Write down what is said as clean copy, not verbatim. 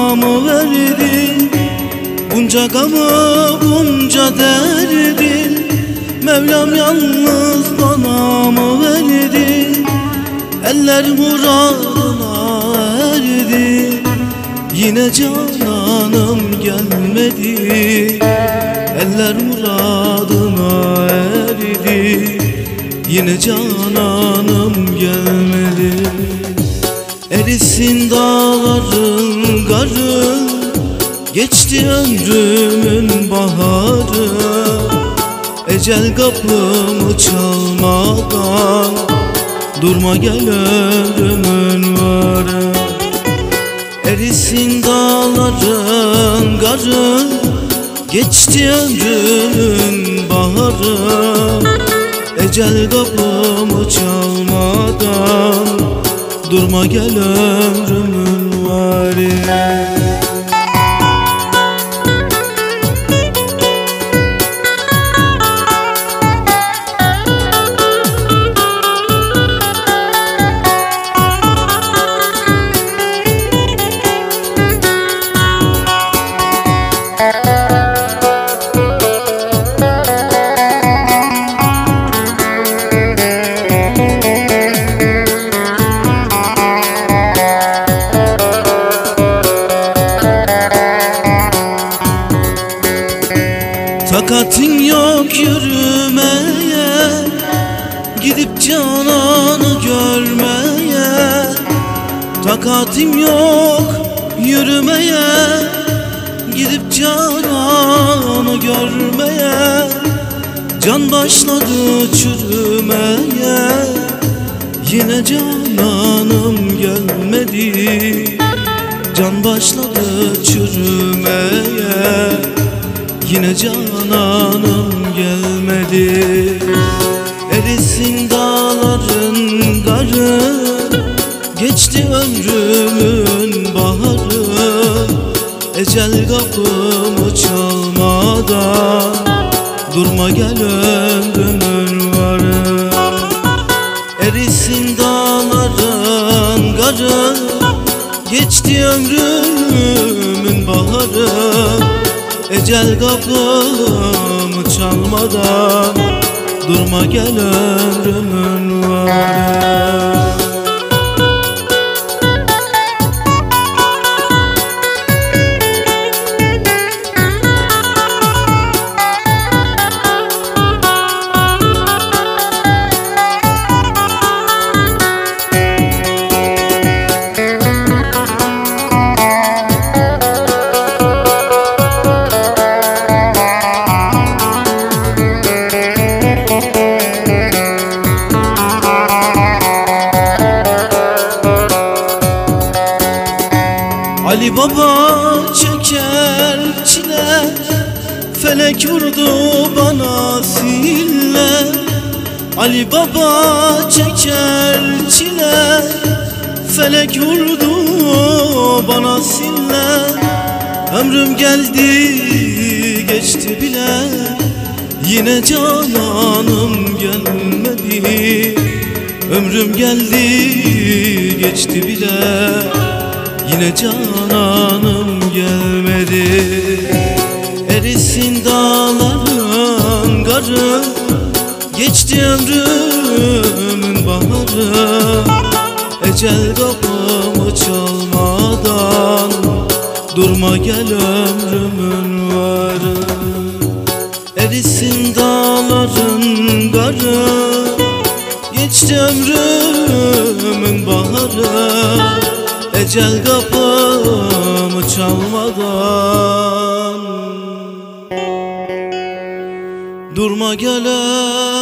mı verdin? Bunca gamı, bunca derdi Mevlam yalnız bana mı verdi? Eller muradına erdi, yine cananım gelmedi. Eller muradına erdi, yine cananım gelmedi. Erisin dağların garı, geçti ömrümün baharı. Ecel kapımı çalmadan durma gel ömrümün varı. Erisin dağların garı, geçti ömrümün baharı. Ecel kapımı çalmadan durma gel ömrümün varı. Takatin yok yürümeye, gidip cananı görmeye. Takatim yok yürümeye, gidip cananı görmeye. Can başladı çürümeye, yine cananım gelmedi. Can başladı çürümeye, yine cananım gelmedi. Erisin dağların garı, geçti ömrümün baharı. Ecel kapımı çalmadan durma gel ömrümün varı. Erisin dağların garı, geçti ömrümün baharı. Ecel kapımı çalmadan durma gel ömrümün varı. Ali Baba çeker çile, felek vurdu bana sille. Ali Baba çeker çile, felek vurdu bana sille. Ömrüm geldi geçti bile, yine cananım gelmedi. Ömrüm geldi geçti bile, yine cananım gelmedi. Erisin dağların garı, geçti ömrümün baharı. Ecel kapımı çalmadan durma gel ömrümün varı. Erisin dağların garı, geçti ömrümün baharı. Ecel kapımı çalmadan durma gel